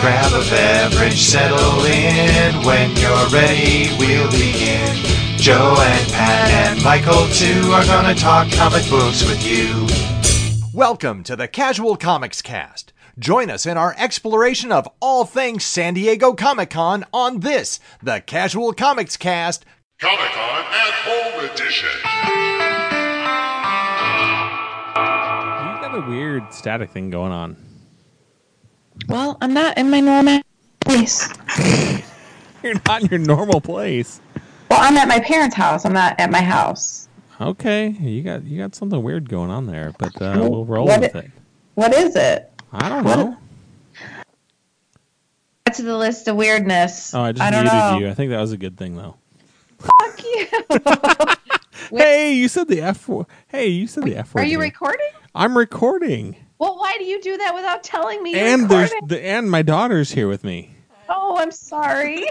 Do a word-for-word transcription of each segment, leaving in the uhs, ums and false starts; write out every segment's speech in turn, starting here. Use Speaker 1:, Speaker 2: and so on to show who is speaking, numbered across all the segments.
Speaker 1: Grab a beverage, settle in. When you're ready, we'll begin. Joe and Pat and Michael too are gonna talk comic books with you.
Speaker 2: Welcome to the Casual Comics Cast. Join us in our exploration of all things San Diego Comic-Con on this, the Casual Comics Cast,
Speaker 3: Comic-Con at Home Edition.
Speaker 4: You got a weird static thing going on.
Speaker 5: Well, I'm not in my normal place.
Speaker 4: You're not in your normal place.
Speaker 5: Well, I'm at my parents' house. I'm not at my house.
Speaker 4: Okay, you got you got something weird going on there, but uh, we'll roll
Speaker 5: what
Speaker 4: with
Speaker 5: it,
Speaker 4: it.
Speaker 5: What is it?
Speaker 4: I don't
Speaker 5: what
Speaker 4: know.
Speaker 5: Add to the list of weirdness.
Speaker 4: Oh, I just
Speaker 5: I don't
Speaker 4: muted
Speaker 5: know.
Speaker 4: you. I think that was a good thing, though.
Speaker 5: Fuck you.
Speaker 4: Hey, you said the F word. Hey, you said the F word.
Speaker 5: Are you
Speaker 4: here.
Speaker 5: recording?
Speaker 4: I'm recording.
Speaker 5: Well, why do you do that without telling me you're
Speaker 4: And there's
Speaker 5: recording?
Speaker 4: the and my daughter's here with me.
Speaker 5: Oh, I'm sorry.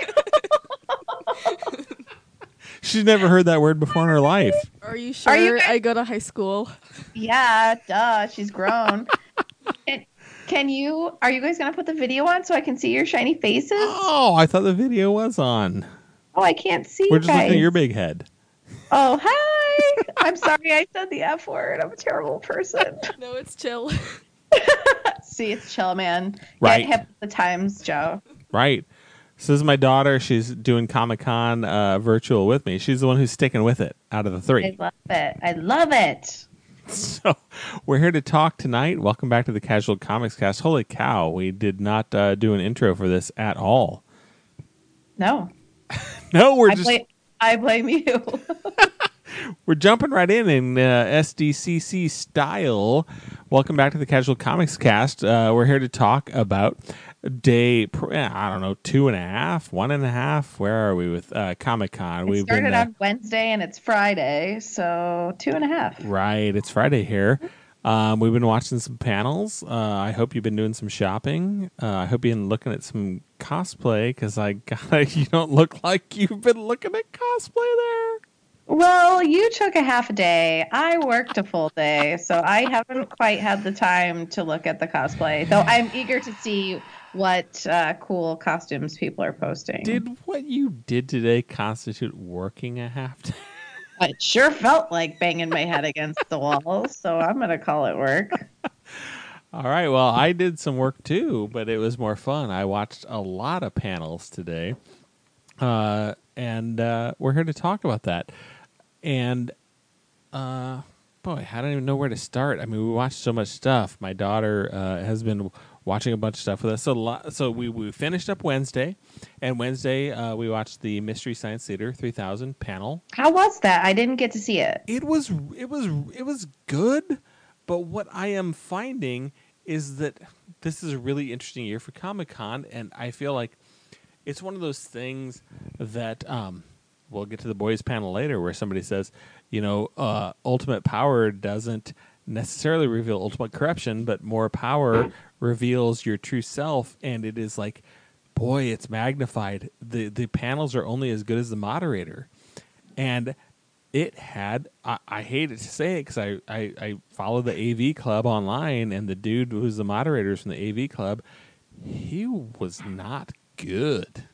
Speaker 4: She's never heard that word before in her life.
Speaker 6: Are you sure
Speaker 5: Are you guys-
Speaker 6: I go to high school?
Speaker 5: Yeah, duh. She's grown. And can you? Are you guys gonna put the video on so I can see your shiny faces?
Speaker 4: Oh, I thought the video was on.
Speaker 5: Oh, I can't see.
Speaker 4: We're
Speaker 5: you
Speaker 4: just
Speaker 5: guys.
Speaker 4: looking at your big head.
Speaker 5: Oh, hi. I'm sorry I said the F word. I'm a terrible person.
Speaker 6: No, it's chill.
Speaker 5: See, it's chill, man.
Speaker 4: Right.
Speaker 5: Get hip with the times, Joe.
Speaker 4: Right. So this is my daughter. She's doing Comic-Con uh, virtual with me. She's the one who's sticking with it out of the
Speaker 5: I
Speaker 4: three.
Speaker 5: love it. I love it.
Speaker 4: So we're here to talk tonight. Welcome back to the Casual Comics Cast. Holy cow, we did not uh, do an intro for this at all.
Speaker 5: No.
Speaker 4: No, we're
Speaker 5: I,
Speaker 4: just
Speaker 5: blame, I blame you.
Speaker 4: we're jumping right in in uh, S D C C style. Welcome back to the Casual Comics Cast. Uh, we're here to talk about day, I don't know, two and a half, one and a half. Where are we with uh, Comic-Con?
Speaker 5: It
Speaker 4: We've
Speaker 5: started
Speaker 4: been uh,
Speaker 5: on Wednesday and it's Friday, so two and a half.
Speaker 4: right. It's Friday here. Um, we've been watching some panels. Uh, I hope you've been doing some shopping. Uh, I hope you've been looking at some cosplay because I got you don't look like you've been looking at cosplay there.
Speaker 5: Well, you took a half a day. I worked a full day, so I haven't quite had the time to look at the cosplay. Though I'm eager to see what uh, cool costumes people are posting.
Speaker 4: Did what you did today constitute working a half day?
Speaker 5: It sure felt like banging my head against the wall, so I'm going to call it work.
Speaker 4: All right. Well, I did some work too, but it was more fun. I watched a lot of panels today, uh, and uh, we're here to talk about that. And uh, boy, I don't even know where to start. I mean, we watched so much stuff. My daughter uh, has been watching a bunch of stuff with us. So, lo- so we, we finished up Wednesday, and Wednesday uh, we watched the Mystery Science Theater three thousand panel.
Speaker 5: How was that? I didn't get to see it.
Speaker 4: It was it was it was good, but what I am finding is that this is a really interesting year for Comic-Con, and I feel like it's one of those things that um, we'll get to the boys panel later, where somebody says, you know, uh, ultimate power doesn't necessarily reveal ultimate corruption, but more power reveals your true self, and it is like, boy, it's magnified. The the panels are only as good as the moderator. And it had, I, I hated to say it because I, I, I follow the A V Club online, and the dude who's the moderator from the A V Club, he was not good.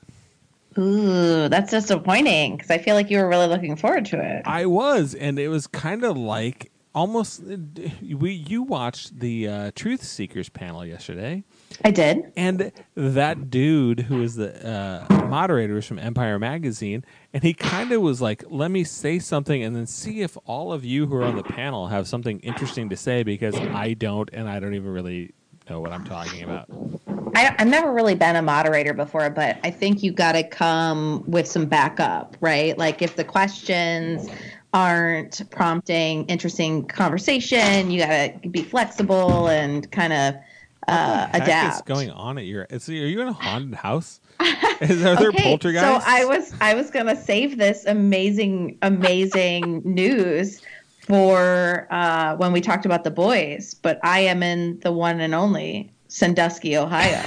Speaker 5: Ooh, that's disappointing because I feel like you were really looking forward to it.
Speaker 4: I was, and it was kind of like almost, we you watched the uh, Truth Seekers panel yesterday.
Speaker 5: I did.
Speaker 4: And that dude who was the uh, moderator was from Empire Magazine, and he kind of was like, let me say something and then see if all of you who are on the panel have something interesting to say, because I don't, and I don't even really know what I'm talking about.
Speaker 5: I, I've never really been a moderator before, but I think you got to come with some backup, right? Like if the questions aren't prompting interesting conversation, you got to be flexible and kind of uh,
Speaker 4: What the heck
Speaker 5: adapt.
Speaker 4: is going on at your? Is, are you in a haunted house? Is are there
Speaker 5: Okay,
Speaker 4: poltergeists?
Speaker 5: so I was I was gonna save this amazing amazing news for uh, when we talked about the boys, but I am in the one and only Sandusky, Ohio,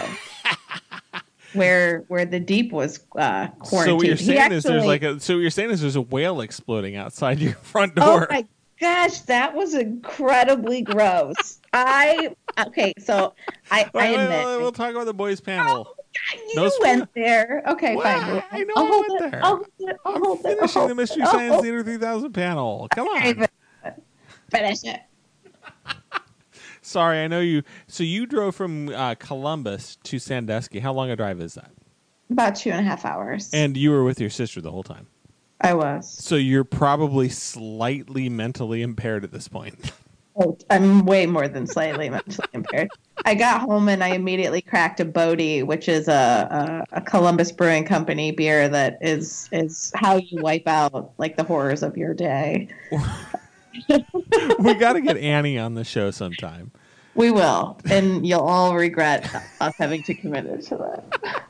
Speaker 5: where where the Deep was uh, quarantined.
Speaker 4: So what you're
Speaker 5: He
Speaker 4: saying is there's
Speaker 5: actually-
Speaker 4: like a. So what you're saying is there's a whale exploding outside your front
Speaker 5: Oh
Speaker 4: door.
Speaker 5: my gosh, that was incredibly gross. I okay, so I, I
Speaker 4: Wait, wait,
Speaker 5: admit
Speaker 4: wait, we'll talk about the boys panel.
Speaker 5: You
Speaker 4: No spoil-
Speaker 5: went there. Okay,
Speaker 4: Well,
Speaker 5: fine. I'll,
Speaker 4: I know
Speaker 5: I'll
Speaker 4: I
Speaker 5: hold
Speaker 4: went
Speaker 5: it.
Speaker 4: there.
Speaker 5: I'll hold it. I'll
Speaker 4: I'm
Speaker 5: hold it. I'll
Speaker 4: finishing
Speaker 5: hold
Speaker 4: the Mystery
Speaker 5: it. I'll
Speaker 4: Science
Speaker 5: hold
Speaker 4: Theater three thousand panel. Come
Speaker 5: it.
Speaker 4: on.
Speaker 5: Finish it.
Speaker 4: Sorry, I know you. So you drove from uh, Columbus to Sandusky. How long a drive is that?
Speaker 5: About two and a half hours.
Speaker 4: And you were with your sister the whole time.
Speaker 5: I was.
Speaker 4: So you're probably slightly mentally impaired at this point.
Speaker 5: Oh, I'm way more than slightly mentally impaired. I got home and I immediately cracked a Bodie, which is a, a, a Columbus Brewing Company beer that is is how you wipe out like the horrors of your day.
Speaker 4: We got to get Annie on the show sometime.
Speaker 5: We will, and you'll all regret us having to commit to that.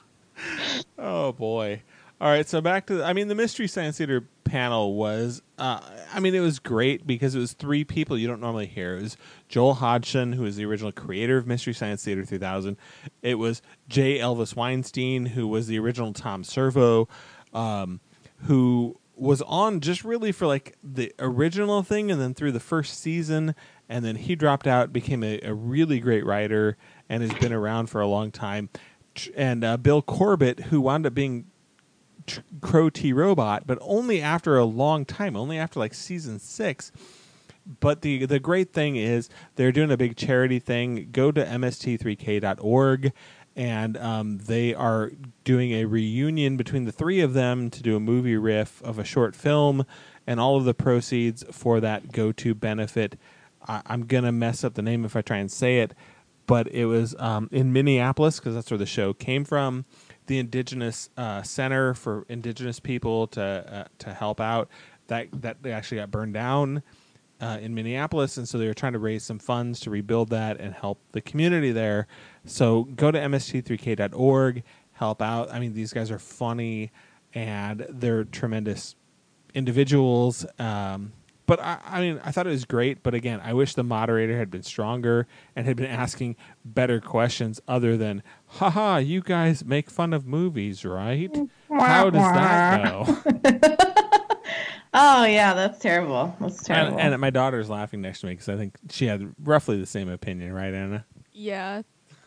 Speaker 4: Oh boy! All right, so back to the, I mean the Mystery Science Theater panel was uh, I mean it was great because it was three people you don't normally hear. It was Joel Hodgson, who is the original creator of Mystery Science Theater three thousand. It was J. Elvis Weinstein, who was the original Tom Servo, um, who was on just really for like the original thing, and then through the first season, and then he dropped out, became a, a really great writer, and has been around for a long time. And uh, Bill Corbett, who wound up being Tr- Crow T Robot, but only after a long time, only after like season six. But the the great thing is they're doing a big charity thing. Go to M S T three K dot org, and um, they are doing a reunion between the three of them to do a movie riff of a short film, and all of the proceeds for that go to benefit. I, I'm gonna mess up the name if I try and say it, but it was um, in Minneapolis because that's where the show came from. The Indigenous uh, Center for Indigenous people to uh, to help out. That that they actually got burned down uh, in Minneapolis, and so they were trying to raise some funds to rebuild that and help the community there. So go to M S T three K dot org, help out. I mean, these guys are funny and they're tremendous individuals. Um, But I, I mean, I thought it was great. But again, I wish the moderator had been stronger and had been asking better questions other than, haha, you guys make fun of movies, right? How does that go?
Speaker 5: Oh, yeah, that's terrible. That's terrible.
Speaker 4: And, and my daughter's laughing next to me because I think she had roughly the same opinion, right, Anna?
Speaker 6: Yeah.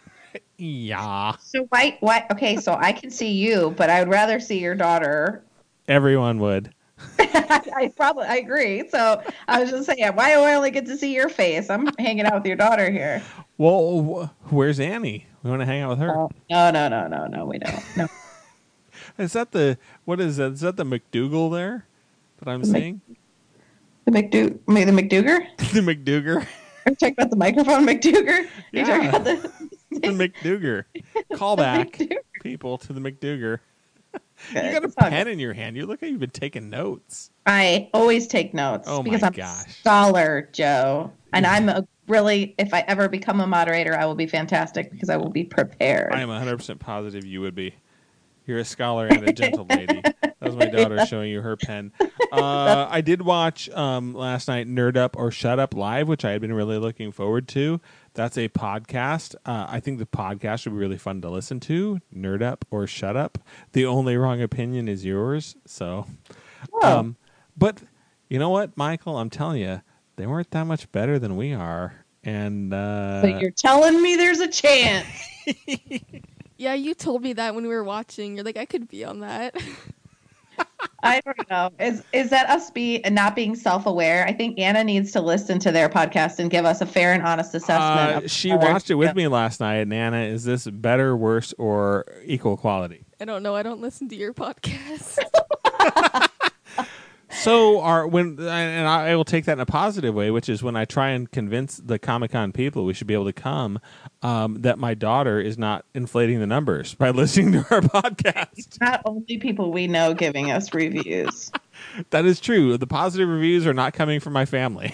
Speaker 4: Yeah.
Speaker 5: So why, why? Okay, so I can see you, but I would rather see your daughter.
Speaker 4: Everyone would.
Speaker 5: I, I probably I agree. So I was just saying, why do I only get to see your face? I'm hanging out with your daughter here.
Speaker 4: Well, wh- where's Annie? We want to hang out with her.
Speaker 5: Oh, no, no, no, no, no, we don't. No.
Speaker 4: Is that the what is that? Is that the McDougal there that I'm
Speaker 5: The Mc-
Speaker 4: seeing?
Speaker 5: The McDou, the McDougar?
Speaker 4: The McDougar.
Speaker 5: Are you talking about the microphone, McDougar? Are you
Speaker 4: Yeah.
Speaker 5: talking about the
Speaker 4: The McDougar. Call back,
Speaker 5: McDougar.
Speaker 4: people, to the McDougar.
Speaker 5: Good.
Speaker 4: You got a
Speaker 5: It's all
Speaker 4: pen
Speaker 5: good.
Speaker 4: in your hand. You look like you've been taking notes.
Speaker 5: I always take notes
Speaker 4: Oh,
Speaker 5: because
Speaker 4: my
Speaker 5: I'm
Speaker 4: gosh.
Speaker 5: a scholar, Joe. And I'm a really, if I ever become a moderator, I will be fantastic because I will be prepared.
Speaker 4: I am one hundred percent positive you would be. You're a scholar and a gentle lady. That was my daughter showing you her pen. Uh, I did watch um, last night Nerd Up or Shut Up Live, which I had been really looking forward to. That's a podcast. Uh, I think the podcast would be really fun to listen to. Nerd Up or Shut Up. The only wrong opinion is yours. So,
Speaker 5: Oh.
Speaker 4: um, but you know what, Michael? I'm telling you, they weren't that much better than we are. And uh,
Speaker 5: So you're telling me there's a chance.
Speaker 6: Yeah, you told me that when we were watching. You're like, I could be on that.
Speaker 5: I don't know. Is is that us be not being self-aware? I think Anna needs to listen to their podcast and give us a fair and honest assessment.
Speaker 4: Uh,
Speaker 5: of
Speaker 4: she
Speaker 5: whether-
Speaker 4: watched it with me last night. Nana, is this better, worse, or equal quality?
Speaker 6: I don't know. I don't listen to your podcast.
Speaker 4: So, are when and I will take that in a positive way, which is when I try and convince the Comic-Con people we should be able to come, um, that my daughter is not inflating the numbers by listening to our podcast.
Speaker 5: Not only people we know giving us reviews.
Speaker 4: That is true. The positive reviews are not coming from my family.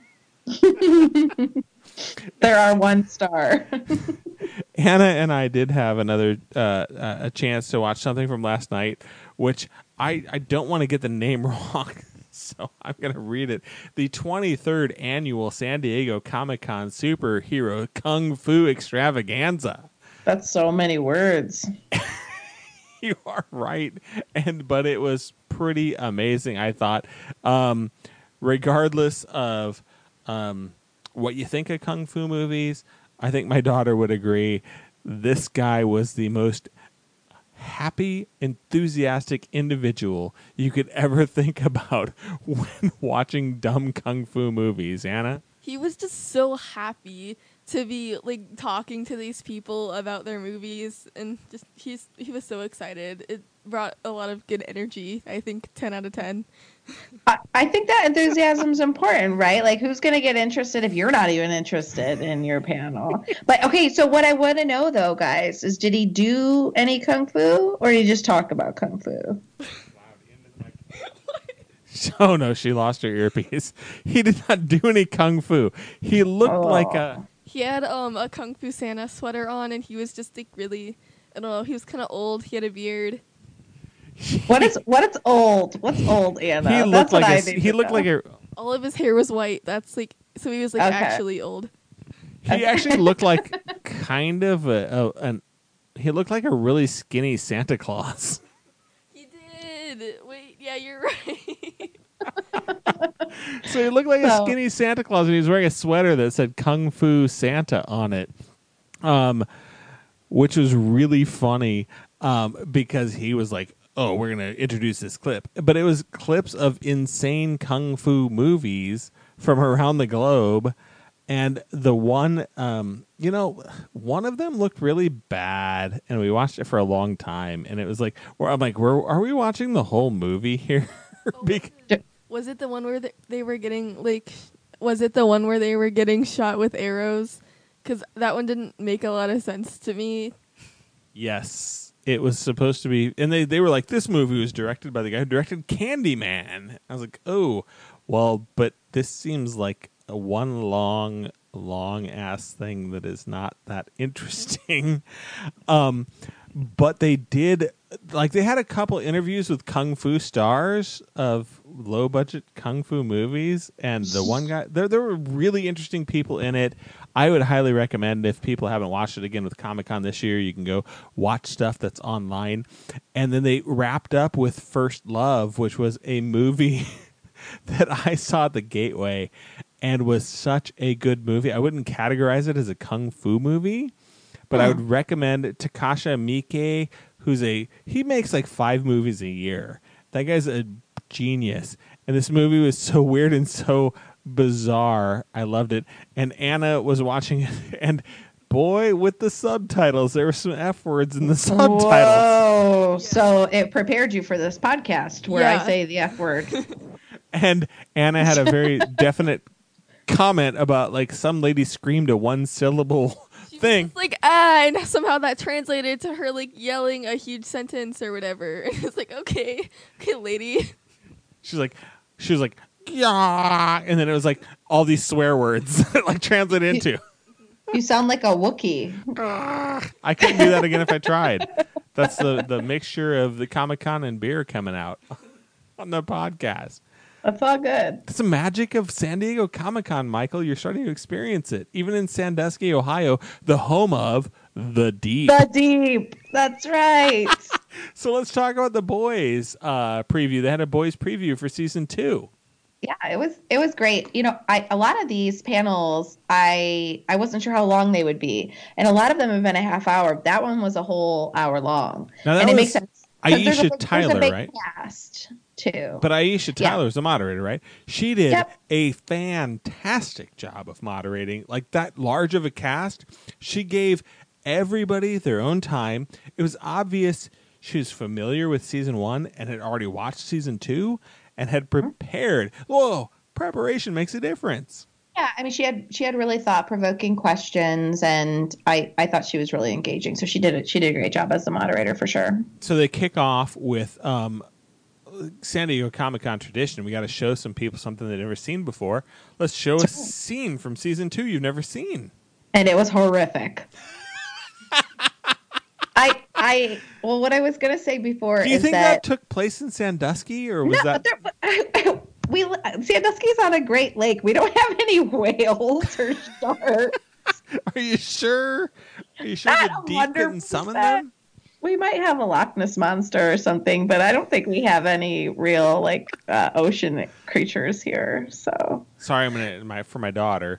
Speaker 5: There are one star.
Speaker 4: Hannah and I did have another uh, a chance to watch something from last night, which I, I don't want to get the name wrong, so I'm going to read it. The twenty-third Annual San Diego Comic-Con Superhero Kung Fu Extravaganza.
Speaker 5: That's so many words.
Speaker 4: You are right, and but it was pretty amazing, I thought. Um, regardless of um, what you think of Kung Fu movies, I think my daughter would agree this guy was the most happy, enthusiastic individual you could ever think about when watching dumb kung fu movies. Anna?
Speaker 6: He was just so happy to be like talking to these people about their movies, and just he's he was so excited. It brought a lot of good energy. I think ten out of ten.
Speaker 5: I, I think that enthusiasm is important, right? Like, who's going to get interested if you're not even interested in your panel? But okay, so what I want to know though, guys, is did he do any kung fu, or did he just talk about kung fu?
Speaker 4: Oh no, she lost her earpiece. He did not do any kung fu. He looked
Speaker 5: Oh.
Speaker 4: like a.
Speaker 6: He had um a Kung Fu Santa sweater on, and he was just like really, I don't know. He was kind of old. He had a beard.
Speaker 5: What is what is old? What's old, Anna?
Speaker 4: He
Speaker 5: That's
Speaker 4: looked
Speaker 5: what
Speaker 4: like
Speaker 5: I
Speaker 4: a.
Speaker 5: need
Speaker 4: He
Speaker 5: to
Speaker 4: looked
Speaker 5: know.
Speaker 4: like a.
Speaker 6: All of his hair was white. That's like so he was like
Speaker 5: Okay.
Speaker 6: actually old.
Speaker 4: He actually looked like kind of a, a an. He looked like a really skinny Santa Claus.
Speaker 6: He did. Wait, yeah, you're right.
Speaker 4: So he looked like a
Speaker 5: So-
Speaker 4: skinny Santa Claus, and he was wearing a sweater that said Kung Fu Santa on it, um, which was really funny um, because he was like, oh, we're going to introduce this clip. But it was clips of insane Kung Fu movies from around the globe. And the one, um, you know, one of them looked really bad, and we watched it for a long time. And it was like, where I'm like, we're, are we watching the whole movie here? Bec-
Speaker 6: Was it the one where th- they were getting like? Was it the one where they were getting shot with arrows? Because that one didn't make a lot of sense to me.
Speaker 4: Yes, it was supposed to be, and they, they were like, this movie was directed by the guy who directed Candyman. I was like, oh, well, but this seems like a one long, long ass thing that is not that interesting. um, but they did, like, they had a couple interviews with kung fu stars of low budget kung fu movies, and the one guy, there there were really interesting people in it. I would highly recommend, if people haven't watched it again with Comic-Con this year, you can go watch stuff that's online. And then they wrapped up with First Love, which was a movie that I saw at the Gateway and was such a good movie. I wouldn't categorize it as a kung fu movie, but I would recommend Takasha Miike, who's a, he makes like five movies a year. That guy's a genius. And this movie was so weird and so bizarre. I loved it. And Anna was watching it, and boy, with the subtitles, there were some F words in the subtitles.
Speaker 5: Whoa! So it prepared you for this podcast where
Speaker 6: Yeah.
Speaker 5: I say the F word.
Speaker 4: And Anna had a very definite comment about, like, some lady screamed a one syllable
Speaker 6: She was
Speaker 4: thing.
Speaker 6: just like ah, and somehow that translated to her like yelling a huge sentence or whatever. And it's like okay, okay, lady.
Speaker 4: She's like, she was like, yeah, and then it was like all these swear words like translated into.
Speaker 5: You sound like a Wookiee.
Speaker 4: I couldn't do that again if I tried. That's the the mixture of the Comic-Con and beer coming out on the podcast.
Speaker 5: That's all good.
Speaker 4: That's the magic of San Diego Comic-Con, Michael. You're starting to experience it. Even in Sandusky, Ohio, the home of The Deep.
Speaker 5: The Deep. That's right.
Speaker 4: So let's talk about the Boys uh, preview. They had a Boys preview for season two.
Speaker 5: Yeah, it was it was great. You know, I a lot of these panels, I I wasn't sure how long they would be, and a lot of them have been a half hour. That one was a whole hour long,
Speaker 4: Now, that
Speaker 5: and it
Speaker 4: was
Speaker 5: makes sense. 'cause there's a
Speaker 4: Aisha
Speaker 5: big- there's a
Speaker 4: Tyler,
Speaker 5: big
Speaker 4: right?
Speaker 5: Cast too.
Speaker 4: But Aisha
Speaker 5: Yeah.
Speaker 4: Tyler's the moderator, right? She did
Speaker 5: Yep.
Speaker 4: a fantastic job of moderating. Like, that large of a cast, she gave everybody their own time. It was obvious she was familiar with season one and had already watched season two and had prepared. Whoa, preparation makes a difference.
Speaker 5: Yeah, I mean, she had she had really thought provoking questions, and I I thought she was really engaging. So she did it. She did a great job as the moderator for sure.
Speaker 4: So they kick off with um, San Diego Comic-Con tradition. We got to show some people something they've never seen before. Let's show a scene from season two you've never seen.
Speaker 5: And it was horrific. I I well, what I was gonna say before
Speaker 4: Do you
Speaker 5: is
Speaker 4: think
Speaker 5: that,
Speaker 4: that took place in Sandusky, or was
Speaker 5: no,
Speaker 4: that?
Speaker 5: but there, we Sandusky's on a Great Lake. We don't have any whales or sharks.
Speaker 4: Are you sure? Are you sure
Speaker 5: Not
Speaker 4: the deep
Speaker 5: one hundred
Speaker 4: couldn't summon
Speaker 5: percent.
Speaker 4: them?
Speaker 5: We might have a Loch Ness monster or something, but I don't think we have any real like uh, ocean creatures here. So
Speaker 4: Sorry, I'm gonna my for my daughter.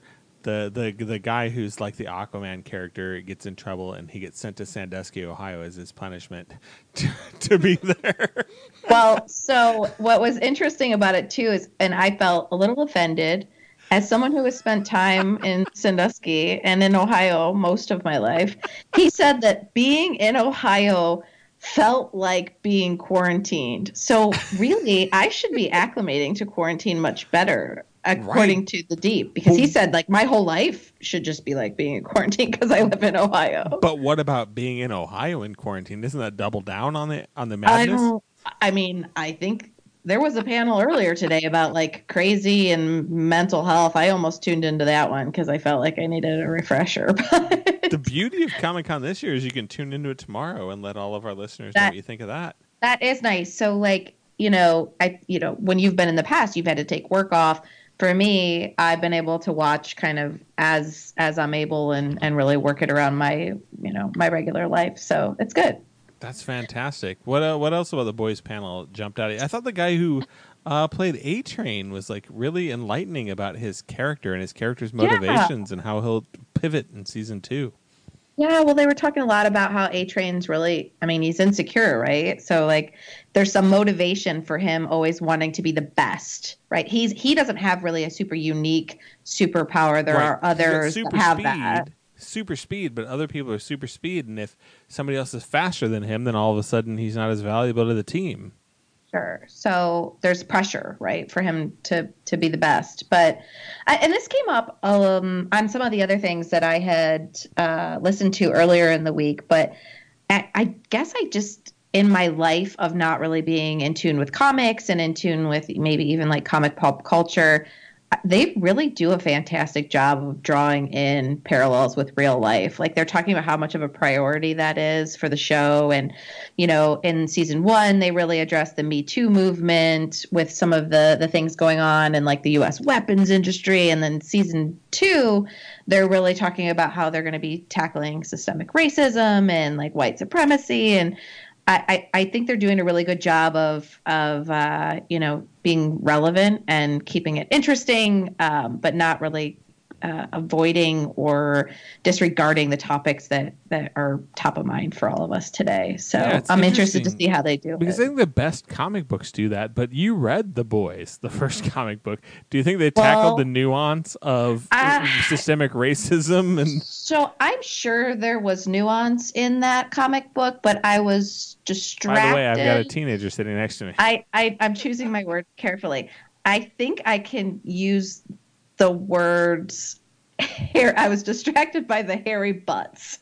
Speaker 4: the the the guy who's like the Aquaman character gets in trouble and he gets sent to Sandusky, Ohio, as his punishment to, to be there.
Speaker 5: Well, so what was interesting about it too is, and I felt a little offended as someone who has spent time in Sandusky and in Ohio most of my life. He said that being in Ohio felt like being quarantined. So really, I should be acclimating to quarantine much better, according right. to the Deep, because he said like my whole life should just be like being in quarantine because I live in Ohio.
Speaker 4: But what about being in Ohio in quarantine? Isn't that double down on the on the madness?
Speaker 5: I don't. I mean, I think there was a panel earlier today about like crazy and mental health. I almost tuned into that one because I felt like I needed a refresher. But
Speaker 4: the beauty of Comic-Con this year is you can tune into it tomorrow and let all of our listeners that, know what you think of that.
Speaker 5: That is nice. So like, you know, I you know, when you've been in the past, you've had to take work off. For me, I've been able to watch kind of as as I'm able and and really work it around my, you know, my regular life. So it's good.
Speaker 4: That's fantastic. What uh, what else about the boys panel jumped out at you? I thought the guy who uh, played A-Train was like really enlightening about his character and his character's motivations yeah. and how he'll pivot in season two.
Speaker 5: Yeah, well, they were talking a lot about how A-Train's really, I mean, he's insecure, right? So like there's some motivation for him always wanting to be the best, right? He's he doesn't have really a super unique superpower. There right. are others that have
Speaker 4: speed.
Speaker 5: that.
Speaker 4: Super speed, but other people are super speed, and if somebody else is faster than him, then all of a sudden he's not as valuable to the team.
Speaker 5: Sure. So there's pressure, right, for him to to be the best. But I, and this came up um, on some of the other things that I had uh, listened to earlier in the week. But I, I guess I just in my life of not really being in tune with comics and in tune with maybe even like comic pop culture. They really do a fantastic job of drawing in parallels with real life. Like they're talking about how much of a priority that is for the show. And, you know, in season one, they really addressed the Me Too movement with some of the, the things going on in like the U S weapons industry. And then season two, they're really talking about how they're going to be tackling systemic racism and like white supremacy. And I, I think they're doing a really good job of, of uh, you know, being relevant and keeping it interesting, um, but not really uh, avoiding or disregarding the topics that, that are top of mind for all of us today. So yeah, I'm interested to see how they do
Speaker 4: because
Speaker 5: it.
Speaker 4: I think the best comic books do that, but you read The Boys, the first comic book. Do you think they tackled well, the nuance of uh, systemic racism? And
Speaker 5: so I'm sure there was nuance in that comic book, but I was distracted.
Speaker 4: By the way, I've got a teenager sitting next to me.
Speaker 5: I, I, I'm choosing my words carefully. I think I can use the words hair. I was distracted by the hairy butts.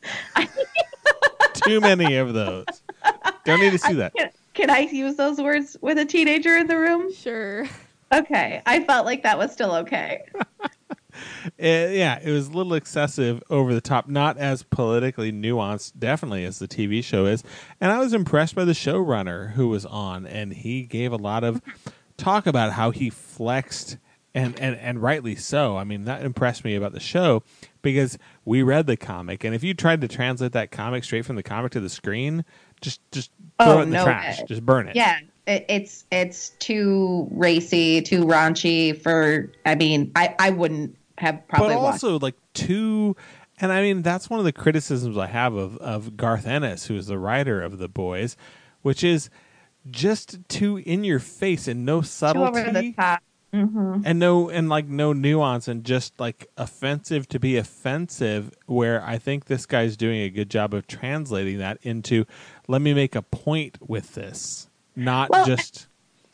Speaker 4: Too many of those. Don't need to see that.
Speaker 5: Can, can I use those words with a teenager in the room?
Speaker 6: Sure.
Speaker 5: Okay. I felt like that was still okay.
Speaker 4: It, yeah, it was a little excessive, over the top, not as politically nuanced, definitely, as the T V show is. And I was impressed by the showrunner who was on, and he gave a lot of talk about how he flexed, and, and, and rightly so. I mean, that impressed me about the show, because we read the comic, and if you tried to translate that comic straight from the comic to the screen, just just throw
Speaker 5: oh,
Speaker 4: it in
Speaker 5: no
Speaker 4: the trash.
Speaker 5: way.
Speaker 4: Just burn it.
Speaker 5: Yeah. It, it's it's too racy, too raunchy for, I mean, I, I wouldn't have probably
Speaker 4: But also,
Speaker 5: watched.
Speaker 4: like, too... And, I mean, that's one of the criticisms I have of, of Garth Ennis, who is the writer of The Boys, which is just too in your face and no subtlety.
Speaker 5: Too over the top. Mm-hmm.
Speaker 4: And no, and like no nuance, and just like offensive to be offensive, where I think this guy's doing a good job of translating that into, let me make a point with this, not
Speaker 5: well,
Speaker 4: just...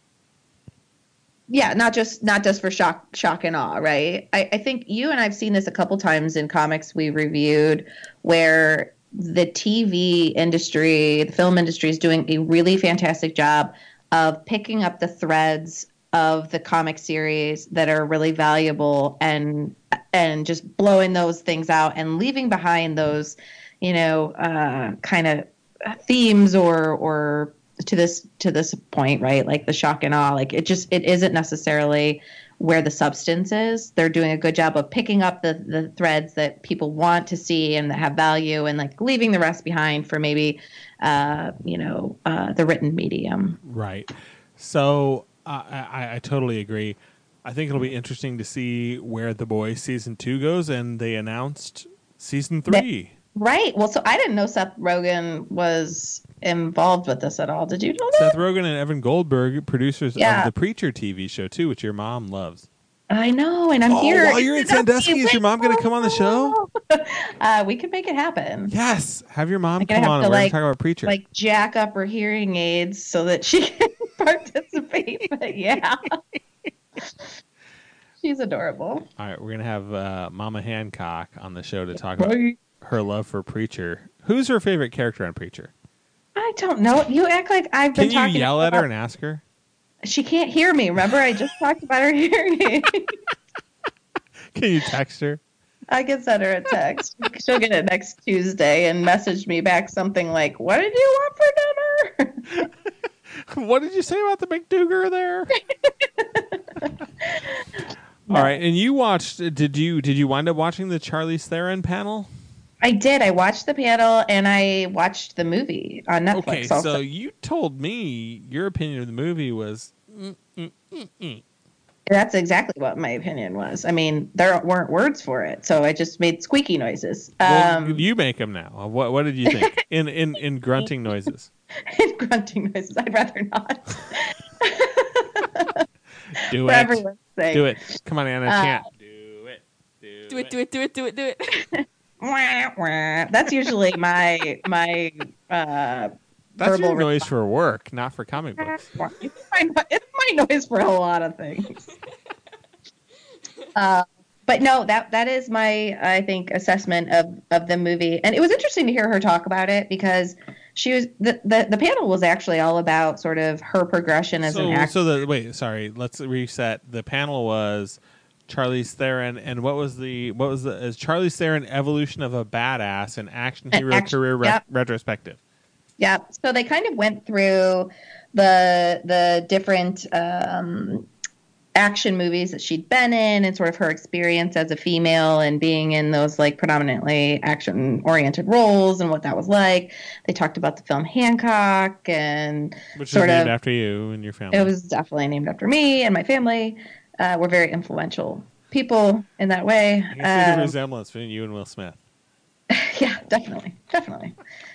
Speaker 5: Yeah, not just not just for shock, shock and awe, right? I, I think you and I've seen this a couple times in comics we reviewed, where the T V industry, the film industry, is doing a really fantastic job of picking up the threads of the comic series that are really valuable and and just blowing those things out and leaving behind those, you know, uh, kind of themes or or. to this to this point, right? Like the shock and awe, like it just it isn't necessarily where the substance is. They're doing a good job of picking up the the threads that people want to see and that have value, and like leaving the rest behind for maybe uh you know uh the written medium.
Speaker 4: Right. So uh, I I totally agree. I think it'll be interesting to see where The Boys season two goes, and they announced season three.
Speaker 5: Right. Well, so I didn't know Seth Rogen was involved with this at all. Did you know that?
Speaker 4: Seth Rogen and Evan Goldberg, producers
Speaker 5: Yeah.
Speaker 4: of the Preacher T V show too, which your mom loves.
Speaker 5: I know, and I'm
Speaker 4: Oh,
Speaker 5: here.
Speaker 4: while you're in Sandusky, is your mom going to come on the show?
Speaker 5: Uh, we could make it happen.
Speaker 4: Yes, have your mom
Speaker 5: I'm gonna
Speaker 4: come
Speaker 5: have
Speaker 4: on.
Speaker 5: to,
Speaker 4: and We're going
Speaker 5: like-
Speaker 4: to talk about Preacher.
Speaker 5: Like jack up her hearing aids so that she can participate. But yeah, she's adorable.
Speaker 4: All right, we're going to have uh, Mama Hancock on the show to talk about her love for Preacher. Who's her favorite character on Preacher?
Speaker 5: I don't know. You act like I've been
Speaker 4: Can you
Speaker 5: talking.
Speaker 4: yell at
Speaker 5: about-
Speaker 4: her and ask her?
Speaker 5: She can't hear me. Remember, I just talked about her hearing aid.
Speaker 4: Can you text her?
Speaker 5: I can send her a text. She'll get it next Tuesday and message me back something like, "What did you want for dinner?"
Speaker 4: What did you say about the McDougar there? All right, and you watched? Did you did you wind up watching the Charlize Theron panel?
Speaker 5: I did. I watched the panel and I watched the movie on Netflix.
Speaker 4: Okay,
Speaker 5: also.
Speaker 4: so you told me your opinion of the movie was. Mm, mm, mm, mm.
Speaker 5: That's exactly what my opinion was. I mean, there weren't words for it, so I just made squeaky noises.
Speaker 4: Well,
Speaker 5: Um,
Speaker 4: you make them now. What what did you think in in in grunting noises?
Speaker 5: grunting noises. I'd rather not.
Speaker 4: Do
Speaker 5: For
Speaker 4: it.
Speaker 5: everyone's sake.
Speaker 4: Do it. Come on, Anna.
Speaker 5: Uh,
Speaker 4: Chant. Do it. Do,
Speaker 6: Do it, do it, do it, do it, do it.
Speaker 5: Wah, wah. That's usually my my uh,
Speaker 4: That's
Speaker 5: verbal
Speaker 4: your noise for work, not for comic books.
Speaker 5: It's my, no- it's my noise for a lot of things. uh, but no, that that is my, I think, assessment of, of the movie. And it was interesting to hear her talk about it because she was the, the, the panel was actually all about sort of her progression as
Speaker 4: So,
Speaker 5: an actor.
Speaker 4: so the wait, sorry, let's reset. The panel was Charlize Theron, and what was the what was the is Charlize Theron evolution of a badass and action
Speaker 5: An
Speaker 4: hero
Speaker 5: action-
Speaker 4: career re-
Speaker 5: yep.
Speaker 4: retrospective.
Speaker 5: Yeah. So they kind of went through the the different um, action movies that she'd been in and sort of her experience as a female and being in those like predominantly action oriented roles and what that was like. They talked about the film Hancock and
Speaker 4: Which is
Speaker 5: sort
Speaker 4: named
Speaker 5: of
Speaker 4: after you and your family.
Speaker 5: it was definitely named after me and my family. Uh, we're very influential people in that way.
Speaker 4: I can see the
Speaker 5: Um,
Speaker 4: resemblance between you and Will Smith.
Speaker 5: yeah, definitely, definitely.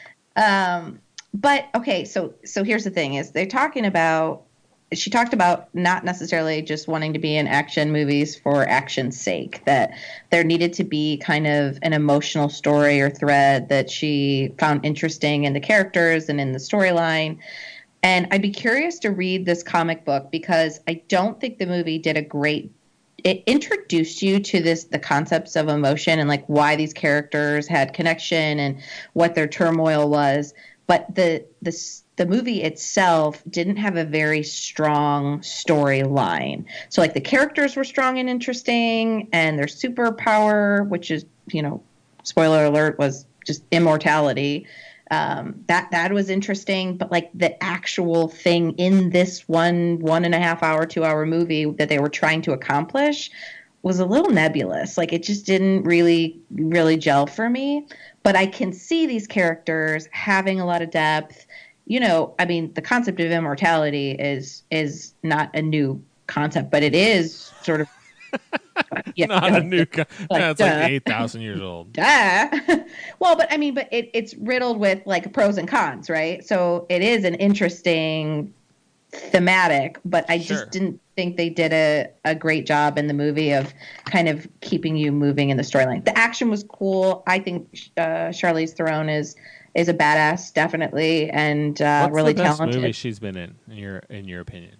Speaker 5: Um, but okay, so so here's the thing: is they're talking about. She talked about not necessarily just wanting to be in action movies for action's sake. That there needed to be kind of an emotional story or thread that she found interesting in the characters and in the storyline. And I'd be curious to read this comic book because I don't think the movie did a great. It introduced you to this the concepts of emotion and like why these characters had connection and what their turmoil was, but the the the movie itself didn't have a very strong storyline. So like the characters were strong and interesting, and their superpower, which is, you know, spoiler alert, was just immortality. Um, that that was interesting, but like the actual thing in this one one and a half hour, two hour movie that they were trying to accomplish was a little nebulous. Like it just didn't really really gel for me. But I can see these characters having a lot of depth. You know, I mean, the concept of immortality is is not a new concept, but it is sort of yeah,
Speaker 4: Not a new. Co-
Speaker 5: like,
Speaker 4: That's
Speaker 5: duh.
Speaker 4: like eight thousand years old.
Speaker 5: Duh. Well, but I mean, but it, it's riddled with like pros and cons, right? So it is an interesting thematic, but I
Speaker 4: Sure.
Speaker 5: just didn't think they did a, a great job in the movie of kind of keeping you moving in the storyline. The action was cool. I think uh, Charlize Theron is is a badass, definitely, and uh,
Speaker 4: What's
Speaker 5: really
Speaker 4: the best
Speaker 5: talented.
Speaker 4: movie she's been in, in your in your opinion?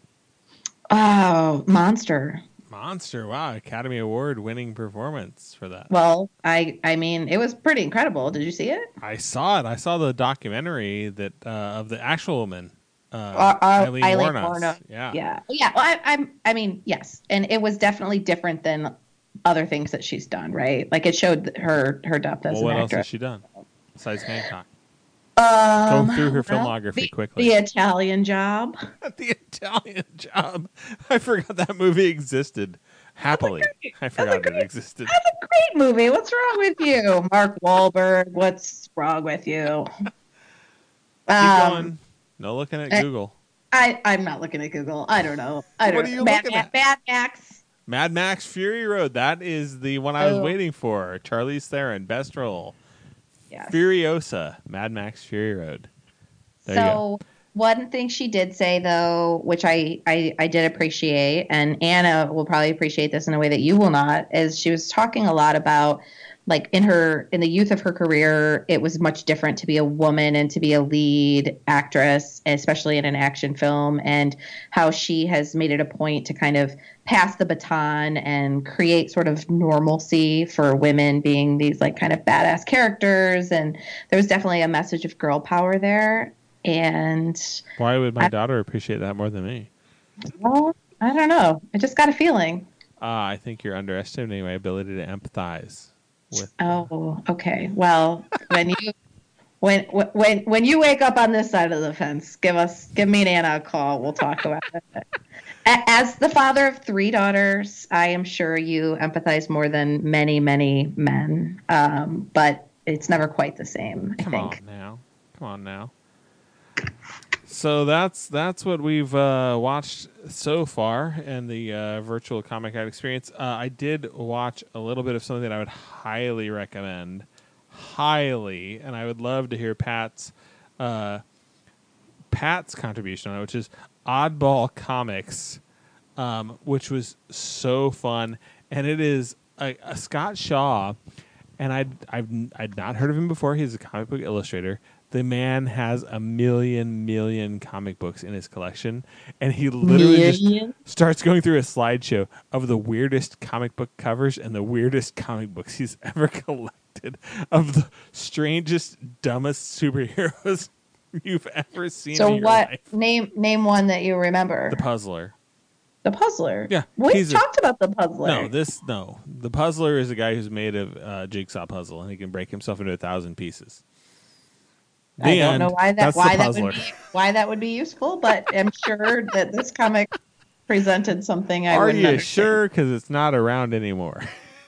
Speaker 5: Oh, Monster.
Speaker 4: Monster. Wow, Academy Award winning performance for that.
Speaker 5: Well, I I mean, it was pretty incredible. Did you see it?
Speaker 4: I saw it. I saw the documentary that uh, of the actual woman, uh,
Speaker 5: Uh, uh,
Speaker 4: Eileen,
Speaker 5: Eileen
Speaker 4: Wuornos.
Speaker 5: Wuornos.
Speaker 4: Yeah.
Speaker 5: Yeah, yeah. Well, I, I'm. I mean, yes, and it was definitely different than other things that she's done. Right? Like it showed her her depth as
Speaker 4: Well,
Speaker 5: an
Speaker 4: what else
Speaker 5: actress.
Speaker 4: has she done besides Hancock?
Speaker 5: Um,
Speaker 4: Go through her
Speaker 5: well,
Speaker 4: filmography
Speaker 5: the,
Speaker 4: quickly.
Speaker 5: The Italian Job.
Speaker 4: The Italian Job. I forgot that movie existed. Happily,
Speaker 5: great-
Speaker 4: I
Speaker 5: that's a
Speaker 4: forgot it
Speaker 5: great-
Speaker 4: existed.
Speaker 5: That's a great movie. What's wrong with you, Mark Wahlberg? What's wrong with you?
Speaker 4: Keep
Speaker 5: Um,
Speaker 4: going. No looking at
Speaker 5: eh,
Speaker 4: Google.
Speaker 5: I I'm not looking at Google. I don't know. I don't
Speaker 4: What are
Speaker 5: know.
Speaker 4: you
Speaker 5: Mad,
Speaker 4: looking
Speaker 5: Mad,
Speaker 4: at?
Speaker 5: Mad Max.
Speaker 4: Mad Max Fury Road. That is the one I was
Speaker 5: Oh.
Speaker 4: waiting for. Charlize Theron, best role.
Speaker 5: Yes.
Speaker 4: Furiosa, Mad Max Fury Road. There you
Speaker 5: So one thing she did say though, which I, I I did appreciate, and Anna will probably appreciate this in a way that you will not, is she was talking a lot about like in her in the youth of her career, it was much different to be a woman and to be a lead actress, especially in an action film, and how she has made it a point to kind of pass the baton and create sort of normalcy for women being these like kind of badass characters. And there was definitely a message of girl power there. And
Speaker 4: Why would my
Speaker 5: I-
Speaker 4: daughter appreciate that more than me?
Speaker 5: well, I don't know. I just got a feeling.
Speaker 4: Uh, I think you're underestimating my ability to empathize with.
Speaker 5: Oh, okay. Well, when you when when when you wake up on this side of the fence, give us give me and Anna a call. We'll talk about it. A- As the father of three daughters, I am sure you empathize more than many many men. Um, but it's never quite the same. I
Speaker 4: Come
Speaker 5: think.
Speaker 4: on now. Come on now. So that's that's what we've uh, watched so far in the uh, virtual Comic Con experience. Uh, I did watch a little bit of something that I would highly recommend, highly, and I would love to hear Pat's uh, Pat's contribution on it, which is Oddball Comics, um, which was so fun, and it is a, a Scott Shaw, and I'd I've I'd not heard of him before. He's a comic book illustrator. The man has a million, million comic books in his collection, and he literally
Speaker 5: Million?
Speaker 4: just starts going through a slideshow of the weirdest comic book covers and the weirdest comic books he's ever collected of the strangest, dumbest superheroes you've ever seen
Speaker 5: So
Speaker 4: in your
Speaker 5: what?
Speaker 4: life.
Speaker 5: Name name one that you remember.
Speaker 4: The Puzzler.
Speaker 5: The Puzzler.
Speaker 4: Yeah,
Speaker 5: we
Speaker 4: he's a-
Speaker 5: talked about the Puzzler.
Speaker 4: No, this no. The Puzzler is a guy who's made of uh, jigsaw puzzle, and he can break himself into a thousand pieces. The
Speaker 5: I don't
Speaker 4: end.
Speaker 5: know why that
Speaker 4: That's the
Speaker 5: why that
Speaker 4: Puzzler.
Speaker 5: would be why that would be useful, but I'm sure that this comic presented something I
Speaker 4: Are
Speaker 5: wouldn't
Speaker 4: you
Speaker 5: understand.
Speaker 4: sure? Because it's not around anymore.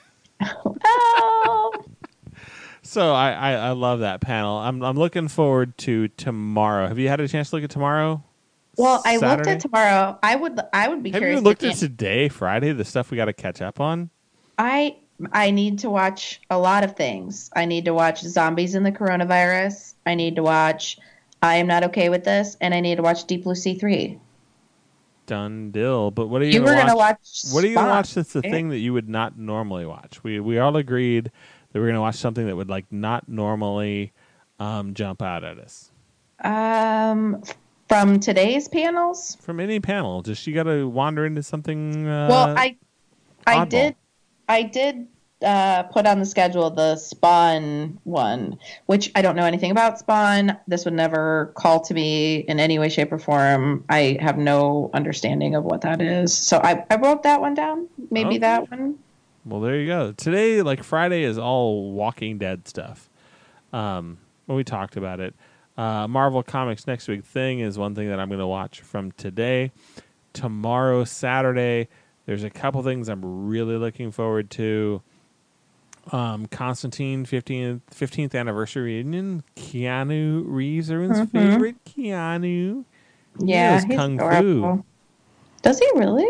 Speaker 5: Oh.
Speaker 4: So I, I, I love that panel. I'm I'm looking forward to tomorrow. Have you had a chance to look at tomorrow?
Speaker 5: Well, I looked
Speaker 4: Saturday?
Speaker 5: at tomorrow. I would I would be
Speaker 4: Have
Speaker 5: curious.
Speaker 4: you looked
Speaker 5: to
Speaker 4: at today, Friday, the stuff we got to catch up on?
Speaker 5: I I need to watch a lot of things. I need to watch Zombies in the Coronavirus. I need to watch I Am Not Okay with This, and I need to watch Deep Blue Sea three.
Speaker 4: Done deal. But what are you,
Speaker 5: You
Speaker 4: gonna
Speaker 5: were
Speaker 4: watch?
Speaker 5: gonna watch
Speaker 4: What are you gonna
Speaker 5: Spawn,
Speaker 4: watch? That's the
Speaker 5: right?
Speaker 4: thing that you would not normally watch. We we all agreed that we're gonna watch something that would like not normally um, jump out at us
Speaker 5: Um, from today's panels.
Speaker 4: from any panel. Just you got to wander into something. Uh,
Speaker 5: Well, I I
Speaker 4: oddball.
Speaker 5: did I did uh, put on the schedule the Spawn one, which I don't know anything about Spawn. This would never call to me in any way, shape, or form. I have no understanding of what that is. So I, I wrote that one down. Maybe
Speaker 4: Okay.
Speaker 5: that one.
Speaker 4: Well, there you go. Today, like Friday, is all Walking Dead stuff. Um, when we talked about it, uh, Marvel Comics Next Big Thing is one thing that I'm going to watch from today. Tomorrow, Saturday, there's a couple things I'm really looking forward to. Um, Constantine fifteenth, fifteenth anniversary reunion. Keanu Reeves, everyone's
Speaker 5: Mhm.
Speaker 4: favorite Keanu. He
Speaker 5: Yeah,
Speaker 4: knows
Speaker 5: he's
Speaker 4: Kung
Speaker 5: adorable.
Speaker 4: Fu.
Speaker 5: Does he really?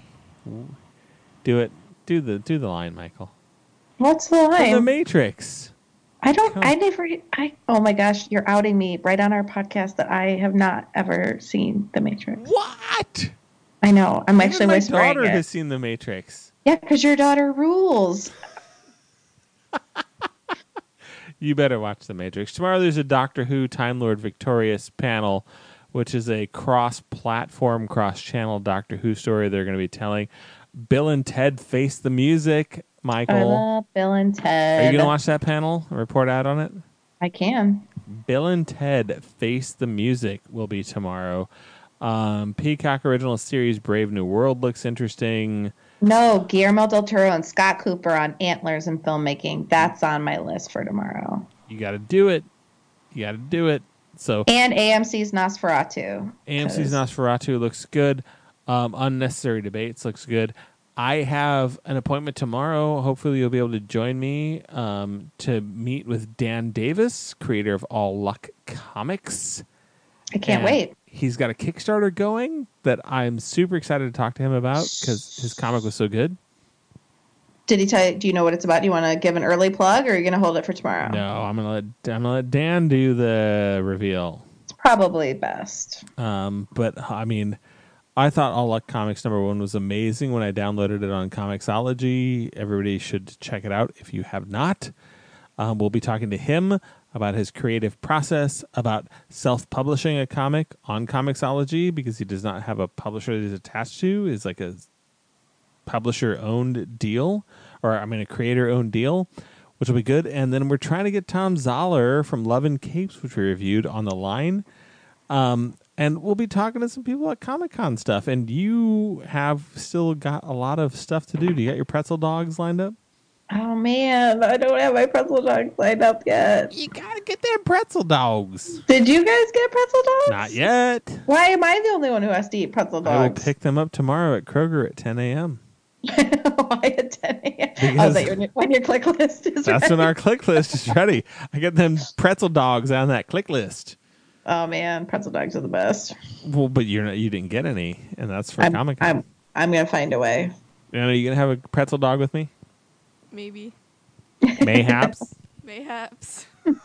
Speaker 4: Do it. Do the do the line, Michael.
Speaker 5: What's the
Speaker 4: From
Speaker 5: line?
Speaker 4: The Matrix.
Speaker 5: I don't.
Speaker 4: Come-
Speaker 5: I never. I. Oh my gosh! You're outing me right on our podcast that I have not ever seen The Matrix.
Speaker 4: What?
Speaker 5: I know. I'm actually
Speaker 4: Even my
Speaker 5: whispering
Speaker 4: daughter
Speaker 5: it.
Speaker 4: has seen The Matrix.
Speaker 5: Yeah, because your daughter rules.
Speaker 4: You better watch The Matrix. Tomorrow there's a Doctor Who Time Lord Victorious panel, which is a cross-platform, cross-channel Doctor Who story they're going to be telling. Bill and Ted Face the Music.
Speaker 5: I
Speaker 4: Michael,
Speaker 5: love Bill and Ted.
Speaker 4: are you going to watch that panel and report out on it?
Speaker 5: I can.
Speaker 4: Bill and Ted Face the Music will be tomorrow. Um, Peacock Original Series Brave New World looks interesting.
Speaker 5: No, Guillermo del Toro and Scott Cooper on Antlers and filmmaking. That's on my list for tomorrow.
Speaker 4: You got to do it. You got to do it. So
Speaker 5: And A M C's Nosferatu.
Speaker 4: A M C's
Speaker 5: 'cause-
Speaker 4: Nosferatu looks good. Um, Unnecessary Debates looks good. I have an appointment tomorrow. Hopefully, you'll be able to join me um, to meet with Dan Davis, creator of All Luck Comics.
Speaker 5: I can't
Speaker 4: And
Speaker 5: wait.
Speaker 4: he's got a Kickstarter going that I'm super excited to talk to him about because his comic was so good.
Speaker 5: Did he tell you? Do you know what it's about? Do you want to give an early plug, or are you going to hold it for tomorrow?
Speaker 4: No, I'm gonna let I'm gonna let Dan do the reveal.
Speaker 5: It's probably best.
Speaker 4: Um, but I mean, I thought All Luck Comics number one was amazing when I downloaded it on Comixology. Everybody should check it out if you have not. Um, we'll be talking to him about his creative process, about self-publishing a comic on Comixology because he does not have a publisher that he's attached to. It's like a publisher-owned deal, or I mean a creator-owned deal, which will be good. And then we're trying to get Tom Zoller from Love and Capes, which we reviewed, on the line. Um, and we'll be talking to some people at Comic-Con stuff. And you have still got a lot of stuff to do. Do you got your pretzel dogs lined up?
Speaker 5: Oh man, I don't have my pretzel dogs lined up yet.
Speaker 4: You gotta get them pretzel dogs.
Speaker 5: Did you guys get pretzel dogs?
Speaker 4: Not yet.
Speaker 5: Why am I the only one who has to eat pretzel
Speaker 4: I will
Speaker 5: dogs?
Speaker 4: pick them up tomorrow at Kroger at ten a.m.
Speaker 5: Why at ten a.m.? Oh,
Speaker 4: Because
Speaker 5: that your, when your click list is
Speaker 4: That's
Speaker 5: ready.
Speaker 4: when our click list is ready. I get them pretzel dogs on that click list.
Speaker 5: Oh man, pretzel dogs are the best.
Speaker 4: Well, but you're not, you didn't get any, and that's for
Speaker 5: I'm,
Speaker 4: Comic Con.
Speaker 5: I'm, I'm gonna find a way.
Speaker 4: Are you gonna have a pretzel dog with me?
Speaker 6: Maybe.
Speaker 4: Mayhaps.
Speaker 6: Mayhaps.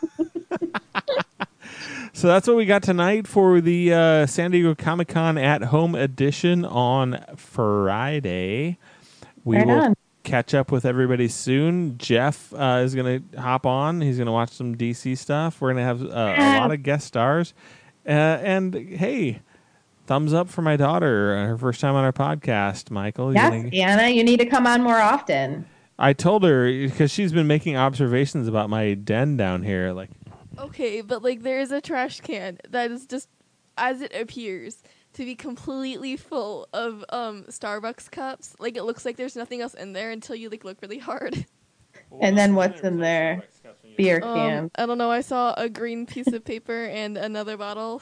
Speaker 4: So that's what we got tonight for the uh, San Diego Comic Con at Home edition on Friday. We
Speaker 5: Right
Speaker 4: will
Speaker 5: on.
Speaker 4: catch up with everybody soon. Jeff uh, is going to hop on. He's going to watch some D C stuff. We're going to have uh, a lot of guest stars. Uh, and hey, thumbs up for my daughter. Uh, her first time on our podcast, Michael. You
Speaker 5: Yes,
Speaker 4: gonna-
Speaker 5: Anna, you need to come on more often.
Speaker 4: I told her because she's been making observations about my den down here. Like,
Speaker 6: Okay, but like there is a trash can that is just, as it appears, to be completely full of um Starbucks cups. Like it looks like there's nothing else in there until you like look really hard.
Speaker 5: And then what's in there? Beer
Speaker 6: Um,
Speaker 5: can.
Speaker 6: I don't know. I saw a green piece of paper and another bottle.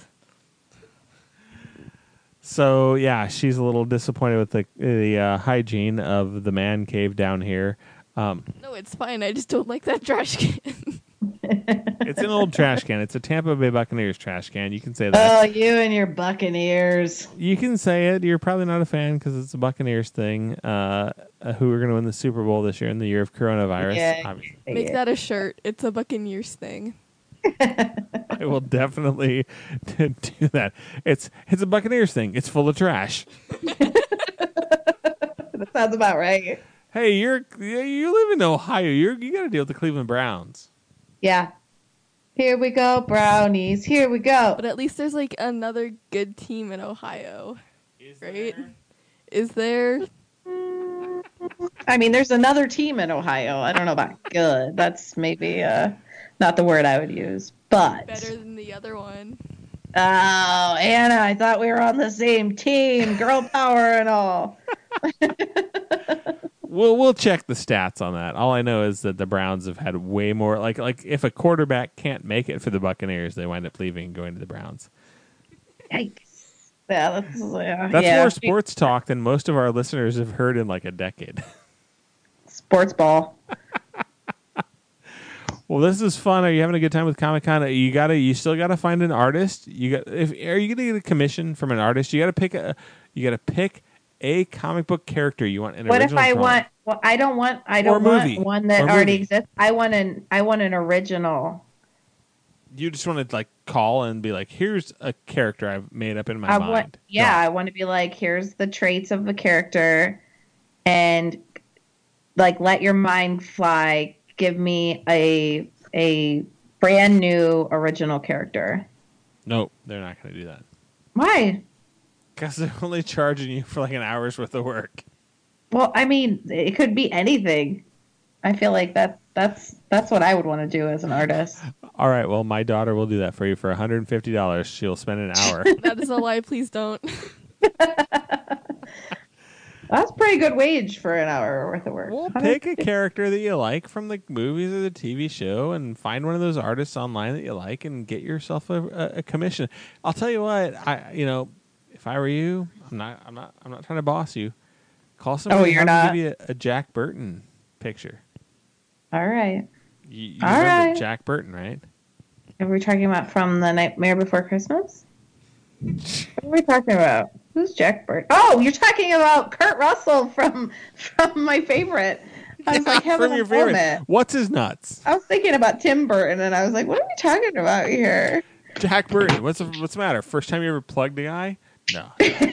Speaker 4: so yeah, she's a little disappointed with the the uh, hygiene of the man cave down here. Um,
Speaker 6: No, it's fine. I just don't like that trash can.
Speaker 4: it's an old trash can. It's a Tampa Bay Buccaneers trash can. You can say that.
Speaker 5: Oh, you and your Buccaneers.
Speaker 4: You can say it. You're probably not a fan because it's a Buccaneers thing. Uh, uh, who are going to win the Super Bowl this year in the year of coronavirus?
Speaker 5: Yeah.
Speaker 4: Obviously.
Speaker 6: Make that a shirt. It's a Buccaneers thing.
Speaker 4: I will definitely do that. It's it's a Buccaneers thing. It's full of trash.
Speaker 5: That sounds about right.
Speaker 4: Hey, you're you live in Ohio. You're you got to deal with the Cleveland Browns.
Speaker 5: Yeah. Here we go, brownies. Here we go.
Speaker 6: But at least there's like another good team in Ohio, right? Is there?
Speaker 5: I mean, there's another team in Ohio. I don't know about good. That's maybe uh, not the word I would use. But
Speaker 6: Better than the other one.
Speaker 5: oh, Anna, I thought we were on the same team. Girl power and all.
Speaker 4: We'll we'll check the stats on that. All I know is that the Browns have had way more. Like like if a quarterback can't make it for the Buccaneers, they wind up leaving and going to the Browns.
Speaker 5: Yikes. Yeah, that's, uh,
Speaker 4: That's
Speaker 5: yeah.
Speaker 4: more sports talk than most of our listeners have heard in like a decade.
Speaker 5: Sports ball.
Speaker 4: Well, this is fun. Are you having a good time with Comic Con? You gotta, you still gotta find an artist. You got, if are you gonna get a commission from an artist? You gotta pick a, you gotta pick a comic book character you want. An
Speaker 5: What if
Speaker 4: original
Speaker 5: I
Speaker 4: drawing.
Speaker 5: want? Well, I don't want. I
Speaker 4: Or
Speaker 5: don't
Speaker 4: movie.
Speaker 5: want one that
Speaker 4: Or
Speaker 5: already
Speaker 4: movie.
Speaker 5: exists. I want an. I want an original.
Speaker 4: You just want to like call and be like, "Here's a character I've made up in my
Speaker 5: I
Speaker 4: mind."
Speaker 5: want. Yeah,
Speaker 4: Draw.
Speaker 5: I want to be like, here's the traits of the character, and like let your mind fly. Give me a a brand new original character.
Speaker 4: Nope, they're not going to do that
Speaker 5: Why?
Speaker 4: because they're only charging you for like an hour's worth of work.
Speaker 5: Well, I mean, it could be anything. I feel like that that's that's what I would want to do as an artist.
Speaker 4: All right, well, my daughter will do that for you for one hundred fifty dollars. She'll spend an hour.
Speaker 6: That is a lie. Please don't.
Speaker 5: That's a pretty good wage for an hour worth of work.
Speaker 4: Well, pick a character that you like from the movies or the T V show, and find one of those artists online that you like, and get yourself a, a, a commission. I'll tell you what, I you know, if I were you, I'm not, I'm not, I'm not trying to boss you. Call somebody.
Speaker 5: Oh, you're
Speaker 4: and have them
Speaker 5: not?
Speaker 4: Give you a, a Jack Burton picture.
Speaker 5: All right.
Speaker 4: You, you
Speaker 5: All
Speaker 4: remember
Speaker 5: right.
Speaker 4: Jack Burton, right?
Speaker 5: Are we talking about from the Nightmare Before Christmas? What are we talking about? Who's Jack Burton? Oh, you're talking about Kurt Russell from from my favorite. I was like, having
Speaker 4: From
Speaker 5: a
Speaker 4: your favorite.
Speaker 5: moment.
Speaker 4: What's his nuts?
Speaker 5: I was thinking about Tim Burton, and I was like, what are we talking about here?
Speaker 4: Jack Burton. What's the, what's the matter? First time you ever plugged a guy? No.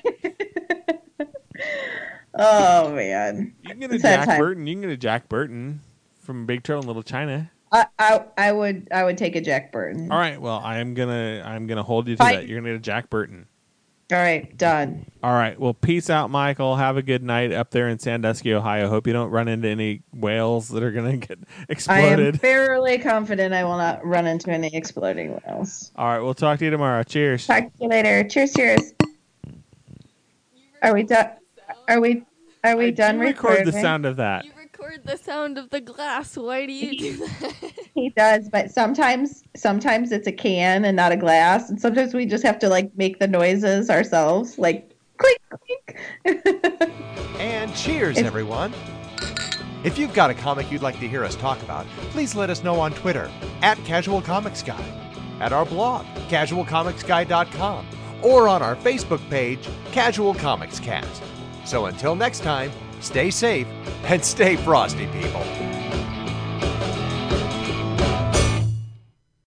Speaker 5: Oh man,
Speaker 4: You can get a
Speaker 5: Sad
Speaker 4: Jack
Speaker 5: time.
Speaker 4: Burton. You can get a Jack Burton from Big Trouble in Little China.
Speaker 5: I, I I would I would take a Jack Burton.
Speaker 4: All right. Well, I am gonna I'm gonna hold you to
Speaker 5: Fine.
Speaker 4: that. You're gonna get a Jack Burton.
Speaker 5: All right, done.
Speaker 4: All right. Well, peace out, Michael. Have a good night up there in Sandusky, Ohio. Hope you don't run into any whales that are gonna get
Speaker 5: I am
Speaker 4: exploded.
Speaker 5: fairly confident I will not run into any exploding whales.
Speaker 4: All right. We'll talk to you tomorrow. Cheers.
Speaker 5: Talk to you later. Cheers, cheers. Are we done? Are we are we
Speaker 4: I
Speaker 5: done
Speaker 4: do record
Speaker 5: recording?
Speaker 4: the sound of that.
Speaker 6: You record the sound of the glass. Why do you do that?
Speaker 5: He does, but sometimes sometimes it's a can and not a glass, and sometimes we just have to like make the noises ourselves, like clink clink.
Speaker 2: And cheers,
Speaker 5: It's-
Speaker 2: everyone. If you've got a comic you'd like to hear us talk about, please let us know on Twitter at Casual Comics Guy, at our blog, casual comics guy dot com, or on our Facebook page, Casual Comics Cast. So until next time, stay safe and stay frosty, people.